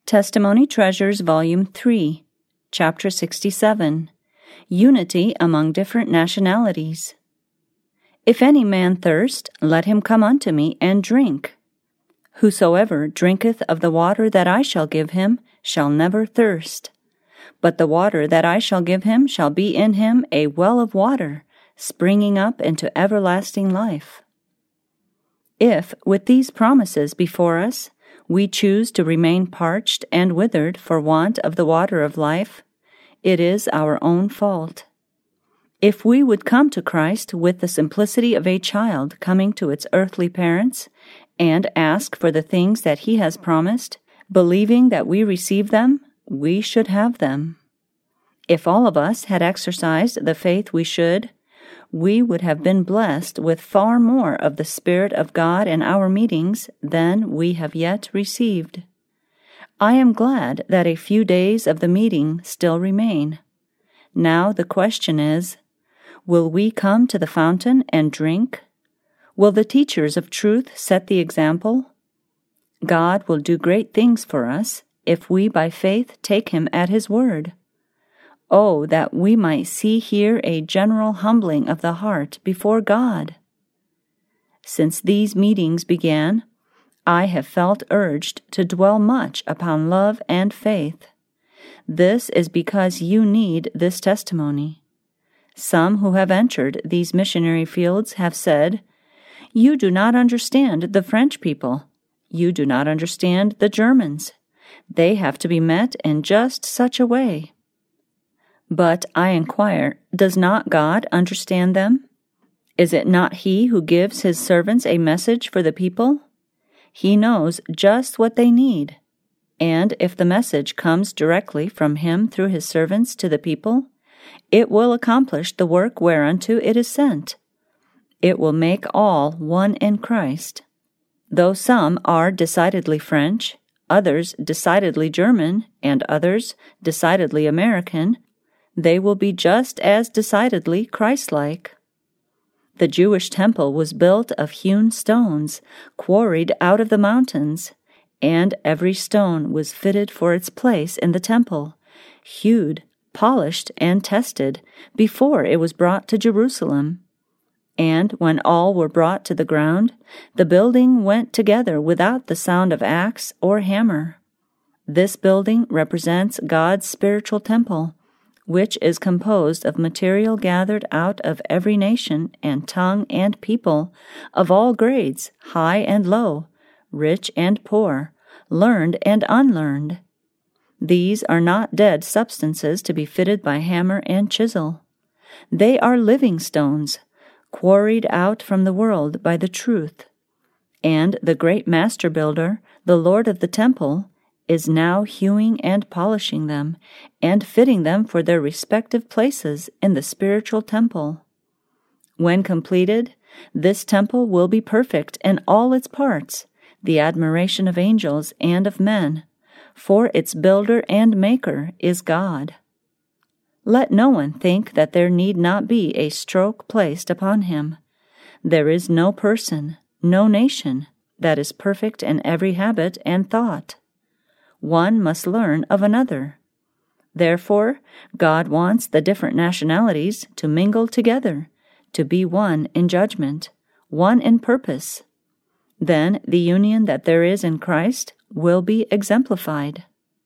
Testimony Treasures, Volume 3, Chapter 67, Unity Among Different Nationalities. If any man thirst, let him come unto me and drink. Whosoever drinketh of the water that I shall give him shall never thirst. But the water that I shall give him shall be in him a well of water, springing up into everlasting life. If, with these promises before us, we choose to remain parched and withered for want of the water of life, it is our own fault. If we would come to Christ with the simplicity of a child coming to its earthly parents, and ask for the things that He has promised, believing that we receive them, we should have them. If all of us had exercised the faith we should, we would have been blessed with far more of the Spirit of God in our meetings than we have yet received. I am glad that a few days of the meeting still remain. Now the question is, will we come to the fountain and drink? Will the teachers of truth set the example? God will do great things for us if we by faith take Him at His word. Oh, that we might see here a general humbling of the heart before God! Since these meetings began, I have felt urged to dwell much upon love and faith. This is because you need this testimony. Some who have entered these missionary fields have said, "You do not understand the French people. You do not understand the Germans. They have to be met in just such a way." But I inquire, does not God understand them? Is it not He who gives His servants a message for the people? He knows just what they need. And if the message comes directly from Him through His servants to the people, it will accomplish the work whereunto it is sent. It will make all one in Christ. Though some are decidedly French, others decidedly German, and others decidedly American, they will be just as decidedly Christ-like. The Jewish temple was built of hewn stones, quarried out of the mountains, and every stone was fitted for its place in the temple, hewed, polished, and tested before it was brought to Jerusalem. And when all were brought to the ground, the building went together without the sound of axe or hammer. This building represents God's spiritual temple, which is composed of material gathered out of every nation and tongue and people, of all grades, high and low, rich and poor, learned and unlearned. These are not dead substances to be fitted by hammer and chisel. They are living stones, quarried out from the world by the truth. And the great master builder, the Lord of the temple, is now hewing and polishing them, and fitting them for their respective places in the spiritual temple. When completed, this temple will be perfect in all its parts, the admiration of angels and of men, for its builder and maker is God. Let no one think that there need not be a stroke placed upon him. There is no person, no nation, that is perfect in every habit and thought. One must learn of another. Therefore, God wants the different nationalities to mingle together, to be one in judgment, one in purpose. Then the union that there is in Christ will be exemplified.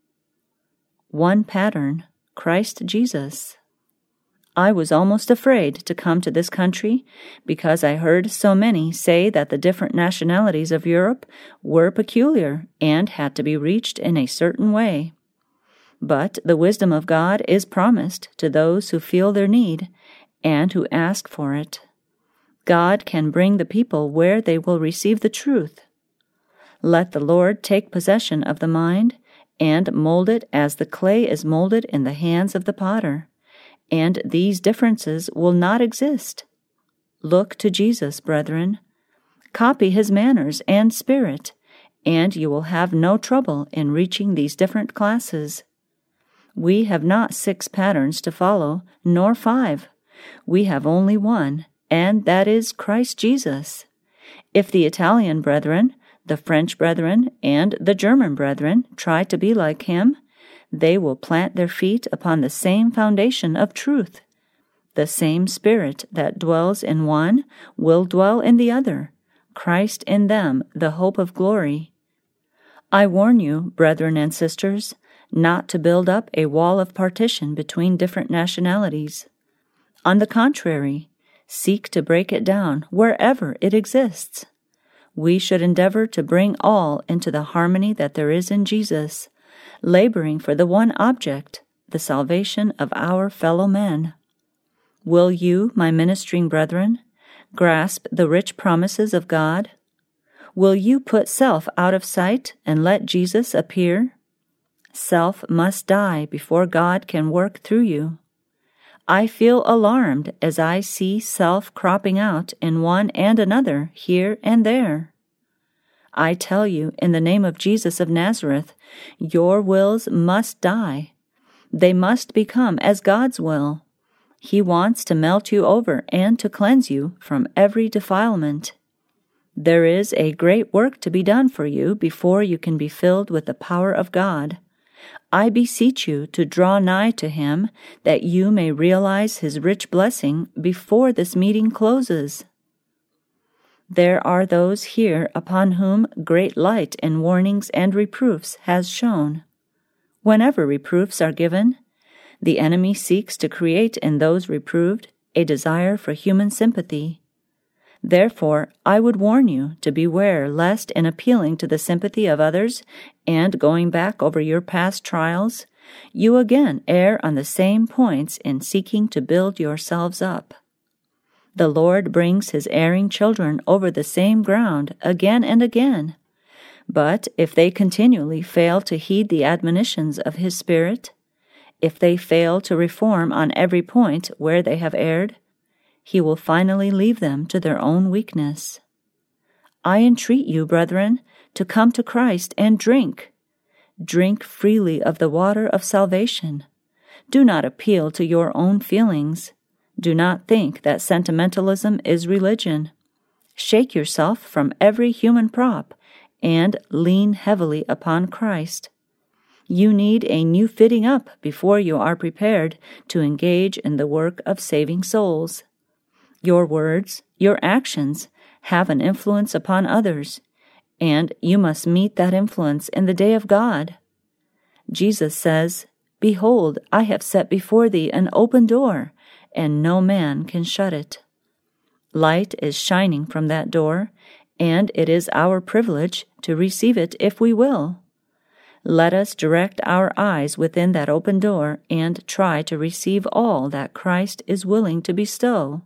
One pattern, Christ Jesus. I was almost afraid to come to this country because I heard so many say that the different nationalities of Europe were peculiar and had to be reached in a certain way. But the wisdom of God is promised to those who feel their need and who ask for it. God can bring the people where they will receive the truth. Let the Lord take possession of the mind and mold it as the clay is molded in the hands of the potter. And these differences will not exist. Look to Jesus, brethren. Copy His manners and spirit, and you will have no trouble in reaching these different classes. We have not 6 patterns to follow, nor 5. We have only one, and that is Christ Jesus. If the Italian brethren, the French brethren and the German brethren try to be like him, they will plant their feet upon the same foundation of truth. The same Spirit that dwells in one will dwell in the other, Christ in them, the hope of glory. I warn you, brethren and sisters, not to build up a wall of partition between different nationalities. On the contrary, seek to break it down wherever it exists. We should endeavor to bring all into the harmony that there is in Jesus, laboring for the one object, the salvation of our fellow men. Will you, my ministering brethren, grasp the rich promises of God? Will you put self out of sight and let Jesus appear? Self must die before God can work through you. I feel alarmed as I see self cropping out in one and another here and there. I tell you, in the name of Jesus of Nazareth, your wills must die. They must become as God's will. He wants to melt you over and to cleanse you from every defilement. There is a great work to be done for you before you can be filled with the power of God. I beseech you to draw nigh to him, that you may realize his rich blessing before this meeting closes. There are those here upon whom great light in warnings and reproofs has shone. Whenever reproofs are given, the enemy seeks to create in those reproved a desire for human sympathy. Therefore, I would warn you to beware lest in appealing to the sympathy of others and going back over your past trials, you again err on the same points in seeking to build yourselves up. The Lord brings his erring children over the same ground again and again. But if they continually fail to heed the admonitions of his Spirit, if they fail to reform on every point where they have erred, he will finally leave them to their own weakness. I entreat you, brethren, to come to Christ and drink. Drink freely of the water of salvation. Do not appeal to your own feelings. Do not think that sentimentalism is religion. Shake yourself from every human prop and lean heavily upon Christ. You need a new fitting up before you are prepared to engage in the work of saving souls. Your words, your actions, have an influence upon others, and you must meet that influence in the day of God. Jesus says, "Behold, I have set before thee an open door, and no man can shut it." Light is shining from that door, and it is our privilege to receive it if we will. Let us direct our eyes within that open door and try to receive all that Christ is willing to bestow.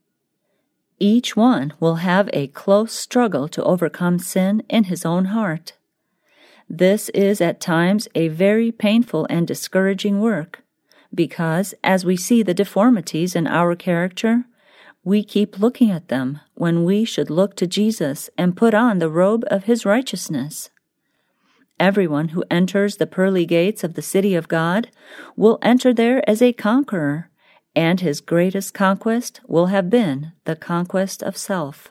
Each one will have a close struggle to overcome sin in his own heart. This is at times a very painful and discouraging work, because as we see the deformities in our character, we keep looking at them when we should look to Jesus and put on the robe of his righteousness. Everyone who enters the pearly gates of the city of God will enter there as a conqueror, and his greatest conquest will have been the conquest of self.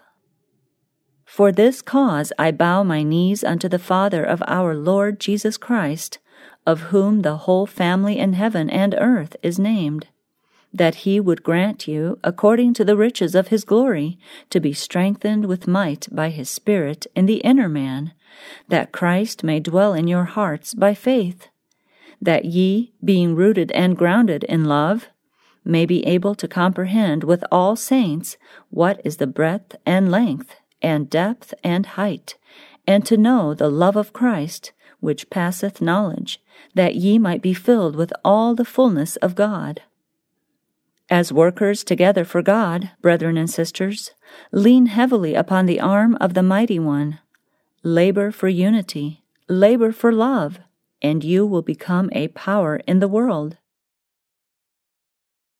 For this cause I bow my knees unto the Father of our Lord Jesus Christ, of whom the whole family in heaven and earth is named, that he would grant you, according to the riches of his glory, to be strengthened with might by his Spirit in the inner man, that Christ may dwell in your hearts by faith, that ye, being rooted and grounded in love, may be able to comprehend with all saints what is the breadth and length and depth and height, and to know the love of Christ, which passeth knowledge, that ye might be filled with all the fullness of God. As workers together for God, brethren and sisters, lean heavily upon the arm of the Mighty One. Labor for unity, labor for love, and you will become a power in the world.